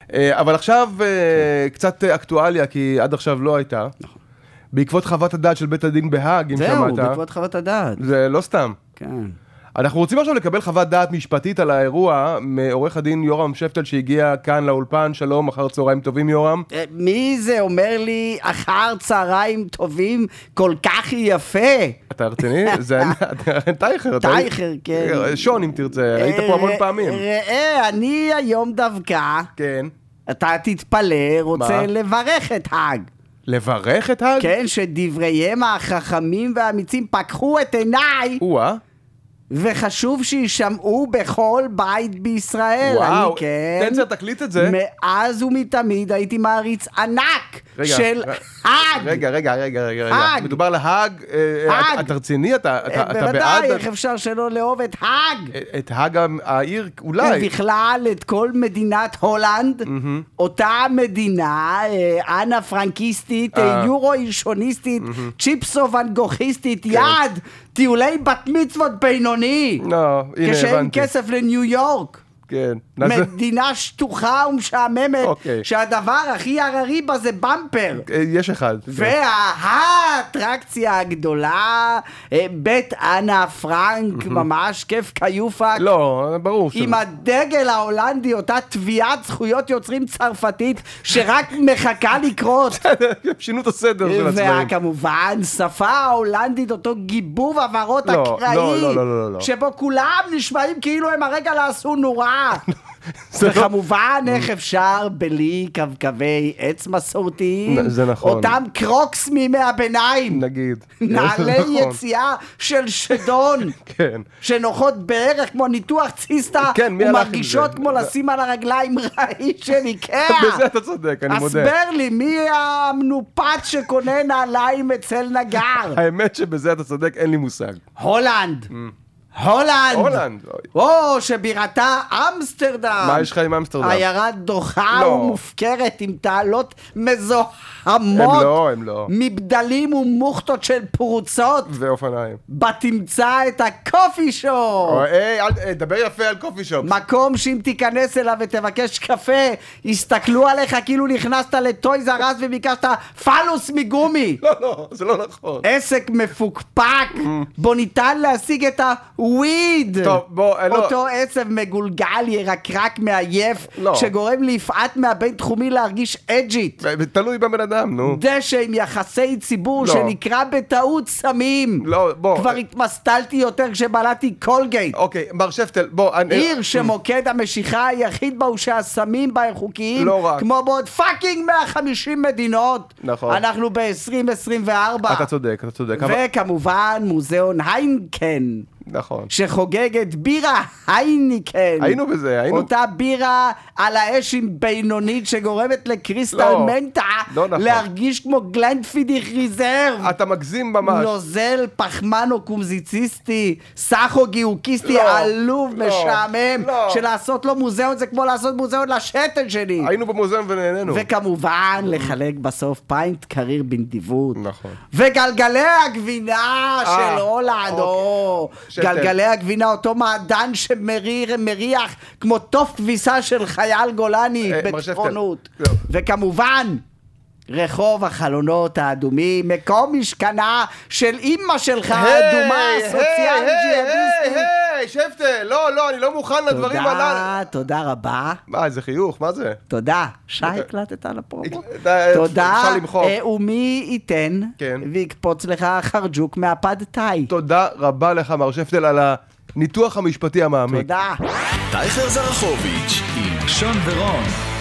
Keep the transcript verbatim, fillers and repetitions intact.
אבל עכשיו קצת אקטואליה, כי עד עכשיו לא הייתה. נכון. בעקבות חוות הדעת של בית הדין בהאג, אם שמעת. זהו, בעקבות חוות הדעת. זה לא סתם. כן. אנחנו רוצים עכשיו לקבל חוות דעת משפטית על האירוע מעורך הדין יורם שפטל שהגיע כאן לאולפן. שלום, אחר צהריים טובים יורם. מי זה אומר לי אחר צהריים טובים כל כך יפה? אתה רציני? זה טייכר. טייכר, כן. שון אם תרצה, היית פה המון פעמים. ראה, אני היום דווקא, כן. אתה תתפלא, רוצה לברך את האג. לברך את האג? כן, שדבריהם החכמים והאמיצים פקחו את עיניי. וואה. וחשוב שישמעו בכל בית בישראל. וואו, אני כן. תנצר, תקליט את זה. מאז ומתמיד הייתי מעריץ ענק רגע, של ר... האג. רגע, רגע, רגע, רגע. האג. מדובר להאג. האג. אתה רציני? אתה, אתה, אתה בעד? בוודאי, איך אפשר שלא לאהוב את האג? את האג העיר, אולי. ובכלל, את כל מדינת הולנד, mm-hmm. אותה מדינה, אנה פרנקיסטית, uh. יורו אישוניסטית, mm-hmm. צ'יפסו ונגוכיסטית, כן. יד, טיולי בת מצוות בינוני. לא, הנה, הבנתי. כשאין כסף לניו יורק. כן. מדינה שטוחה ומשעממת, אוקיי. שהדבר הכי הררי בה זה במפר. יש אחד. והאטרקציה הגדולה, בית אנה פרנק, ממש כיף קיופק. לא, ברור. עם הדגל ההולנדי, אותה תביעת זכויות יוצרים צרפתית, שרק מחכה לקרות. שינו את הסדר של הצבעים. וכמובן, שפה ההולנדית, אותו גיבוב עברות אקראי, שבו כולם נשמעים כאילו הם הרגע לעשו נורא. וכמובן איך אפשר בלי קווקווי עץ מסורתיים, זה נכון. אותם קרוקס מימי הביניים, נגיד, נעלי יציאה של שדון, כן, שנוחות בערך כמו ניתוח ציסטה, ומרגישות כמו לשים על הרגליים ראי של איקאה. בזה אתה צודק, אני מודה. הסבר לי, מי המנופת שקונה נעליים אצל נגר? האמת שבזה אתה צודק, אין לי מושג. הולנד. הולנד, הולנד, או שבירתה אמסטרדם. מה יש לך עם אמסטרדם? עיירה דוחה ומופקרת עם תעלות מזוהמות. הם לא, הם לא. מבדלים ומוכתות של פרוצות. ואופניים. בתמצא את הקופי שופ. היי, דבר יפה על קופי שופ. מקום שאם תיכנס אליו ותבקש קפה, יסתכלו עליך כאילו נכנסת לטויז אר אס וביקשת פלוס מגומי. לא, לא, זה לא נכון. עסק מפוקפק, בו ניתן להשיג את ה... וויד, טוב, בוא, אותו לא. עצב מגולגל ירקרק מעייף, לא. שגורם ליפעת מהבין תחומי להרגיש אג'ית. תלוי בבן אדם, נו. דשא עם יחסי ציבור לא. שנקרא בטעות סמים. לא, בוא. כבר התמסטלתי יותר כשבלעתי קולגייט. אוקיי, מר שפטל, בוא. אני... עיר שמוקד המשיכה היחיד בה הוא שהסמים בה חוקיים. לא רק. כמו בעוד פאקינג מאה וחמישים מדינות. נכון. אנחנו ב-עשרים עשרים וארבע. אתה צודק, אתה צודק. וכמובן מוזיאון היינקן. נכון. שחוגגת בירה הייניקן. היינו בזה, היינו. אותה בירה על האש עם בינונית שגורמת לקריסטל לא, מנטה לא נכון. להרגיש כמו גלנדפידיך ריזרב. אתה מגזים ממש. נוזל פחמנו קומזיציסטי, סחו גיאוקיסטי לא, עלוב, לא, משעמם, לא. שלעשות לו מוזיאון זה כמו לעשות מוזיאון לשתן שלי. היינו במוזיאון ונהננו. וכמובן לחלק בסוף פיינט קריר בנדיבות. נכון. וגלגלי הגבינה של הולנד, או... גלגלי הגבינה, אותו מעדן שמריר, מריח כמו טוף כביסה של חייל גולני בטחונות. וכמובן, רחוב החלונות האדומים, מקום משכנה של אמא שלך האדומה, סוציאל ג'יהאדיסטית. היי, שפטל, לא, לא, אני לא מוכן לדברים הללו. תודה, תודה רבה. מה, איזה חיוך, מה זה? תודה. שי הקלטת על הפרומו. תודה, ומי ייתן ויקפוץ לך חרג'וק מהפד תאי. תודה רבה לך, מר שפטל, על הניתוח המשפטי המעמיק. תודה. טייכר זרחוביץ' עם שון ורון.